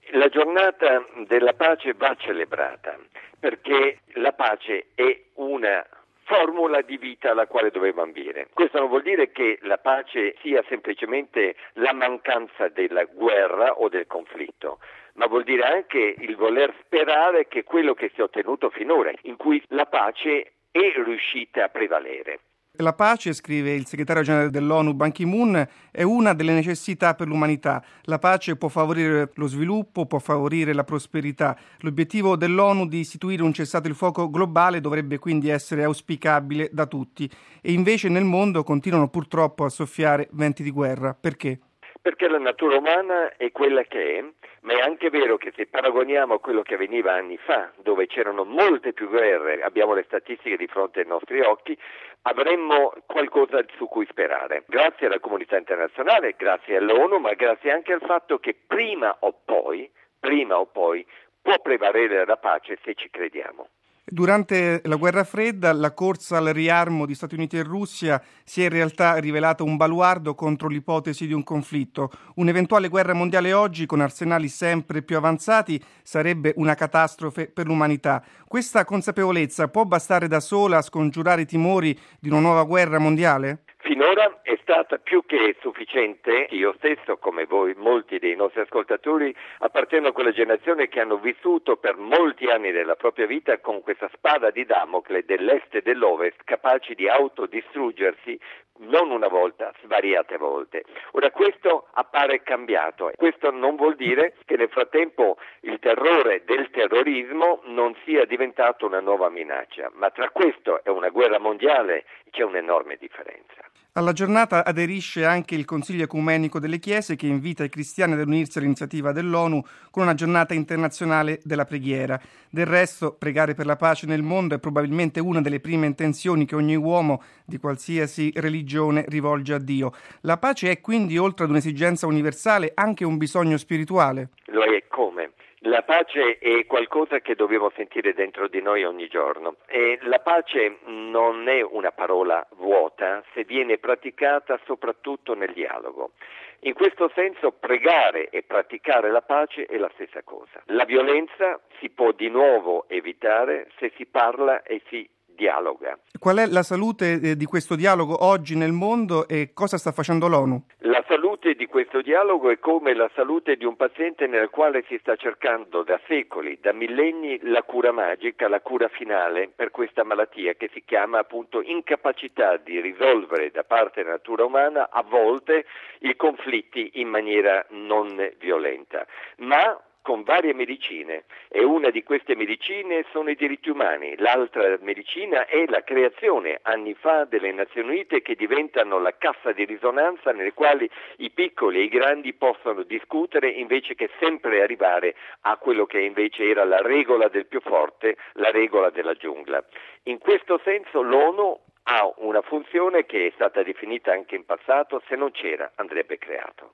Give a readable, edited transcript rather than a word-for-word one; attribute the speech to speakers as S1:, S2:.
S1: La giornata della pace va celebrata perché la pace è una formula di vita alla quale dobbiamo ambire. Questo non vuol dire che la pace sia semplicemente la mancanza della guerra o del conflitto, ma vuol dire anche il voler sperare che quello che si è ottenuto finora, in cui la pace è riuscita a prevalere.
S2: La pace, scrive il segretario generale dell'ONU Ban Ki-moon, è una delle necessità per l'umanità. La pace può favorire lo sviluppo, può favorire la prosperità. L'obiettivo dell'ONU di istituire un cessate il fuoco globale dovrebbe quindi essere auspicabile da tutti. E invece nel mondo continuano purtroppo a soffiare venti di guerra. Perché?
S1: Perché la natura umana è quella che è, ma è anche vero che se paragoniamo a quello che avveniva anni fa, dove c'erano molte più guerre, abbiamo le statistiche di fronte ai nostri occhi, avremmo qualcosa su cui sperare. Grazie alla comunità internazionale, grazie all'ONU, ma grazie anche al fatto che prima o poi può prevalere la pace se ci crediamo.
S2: Durante la guerra fredda, la corsa al riarmo di Stati Uniti e Russia si è in realtà rivelata un baluardo contro l'ipotesi di un conflitto. Un'eventuale guerra mondiale oggi, con arsenali sempre più avanzati, sarebbe una catastrofe per l'umanità. Questa consapevolezza può bastare da sola a scongiurare i timori di una nuova guerra mondiale?
S1: Finora è stata più che sufficiente. Io stesso, come voi, molti dei nostri ascoltatori, appartengo a quella generazione che hanno vissuto per molti anni della propria vita con questa spada di Damocle dell'est e dell'ovest, capaci di autodistruggersi non una volta, svariate volte. Ora questo appare cambiato. Questo non vuol dire che nel frattempo il terrore del terrorismo non sia diventato una nuova minaccia, ma tra questo e una guerra mondiale c'è un'enorme differenza.
S2: Alla giornata aderisce anche il Consiglio Ecumenico delle Chiese, che invita i cristiani ad unirsi all'iniziativa dell'ONU con una giornata internazionale della preghiera. Del resto, pregare per la pace nel mondo è probabilmente una delle prime intenzioni che ogni uomo di qualsiasi religione rivolge a Dio. La pace è quindi, oltre ad un'esigenza universale, anche un bisogno spirituale?
S1: Lo è come? La pace è qualcosa che dobbiamo sentire dentro di noi ogni giorno e la pace non è una parola vuota se viene praticata soprattutto nel dialogo. In questo senso pregare e praticare la pace è la stessa cosa. La violenza si può di nuovo evitare se si parla e si dialoga.
S2: Qual è la salute di questo dialogo oggi nel mondo e cosa sta facendo l'ONU?
S1: La salute di questo dialogo è come la salute di un paziente nel quale si sta cercando da secoli, da millenni, la cura magica, la cura finale per questa malattia che si chiama appunto incapacità di risolvere da parte della natura umana a volte i conflitti in maniera non violenta, ma con varie medicine, e una di queste medicine sono i diritti umani, l'altra medicina è la creazione anni fa delle Nazioni Unite che diventano la cassa di risonanza nelle quali i piccoli e i grandi possono discutere invece che sempre arrivare a quello che invece era la regola del più forte, la regola della giungla. In questo senso l'ONU ha una funzione che è stata definita anche in passato, se non c'era andrebbe creato.